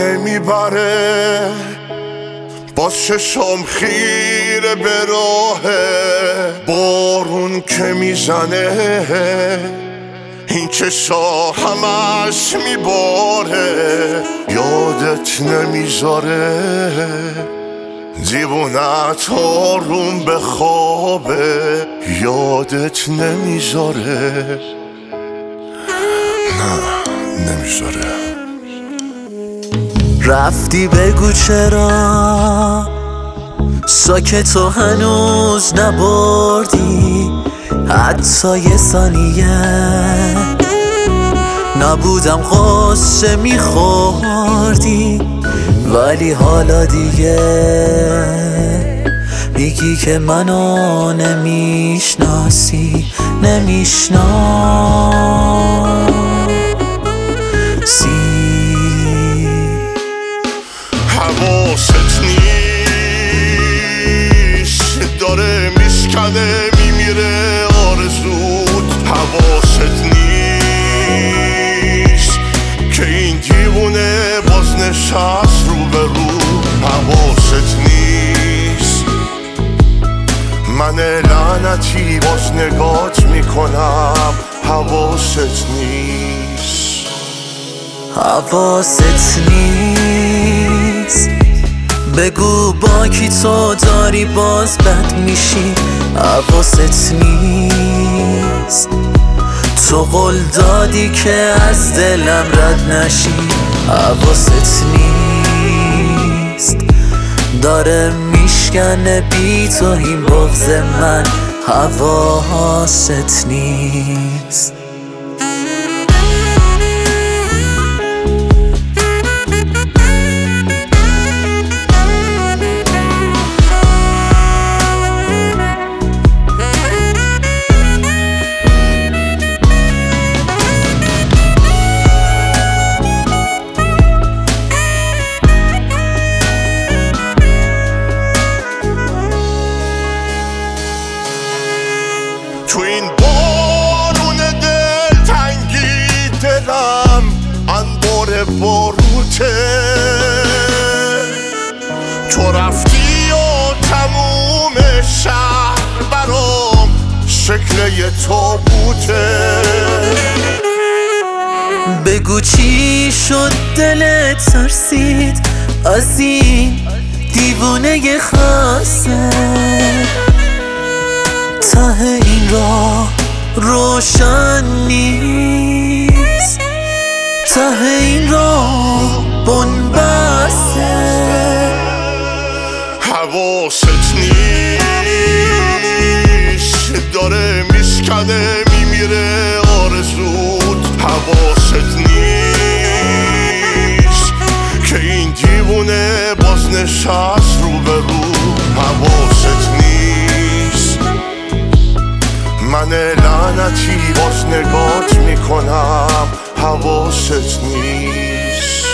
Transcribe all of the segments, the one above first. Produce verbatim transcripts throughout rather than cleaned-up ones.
نمیبره، باز چشم خیره به راه بارون که میزنه، این چشا همش میباره، یادت نمیذاره، دیوونت آروم به خوابه، یادت نمیذاره، نه نمیذاره. رفتی بگو چرا ساکتو هنوز نبردی، حتی یه ثانیه نبودم قصه میخوردی، ولی حالا دیگه میگی که منو نمیشناسی، نمیشناسی. حواست نیست، داره میشکنه میمیره آرزود، حواست نیست که این دیوونه باز نشست رو به رو، حواست نیست من لعنتی باز نگات میکنم، حواست نیست، حواست نیست، بگو با کی تو داری باز بد میشی، حواست نیست، تو قول دادی که از دلم رد نشی، حواست نیست، داره میشکنه بی تو این بغض من، حواست نیست. تو این بارون دل تنگی دلم انبار باروته، تو رفتی و تموم شهر برام شکل یه تابوته، بگو چی شد دلت ترسید از این دیوونه خاصه، ته این راه روشن نیست، ته این راه بنبسته، حواست نیست، داره میشکنه میمیره آرزود، حواست نیست که این دیوونه باز نشست رو به رو، حواست نیست من لعنتی باز نگات میکنم، حواست نیست،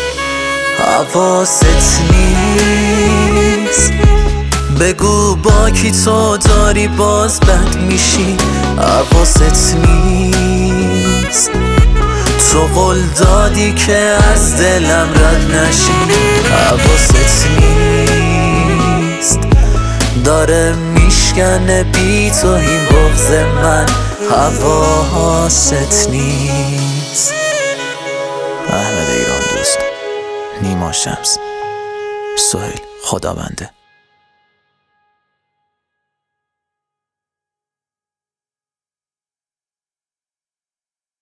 حواست نیست، بگو با کی تو داری باز بد میشی، حواست نیست، تو قول دادی که از دلم رد نشی، حواست نیست، داره میشکنه بی تو این بغض من، حواست نیست. احمد ایران دوست، نیما شمس، سهیل خدابنده.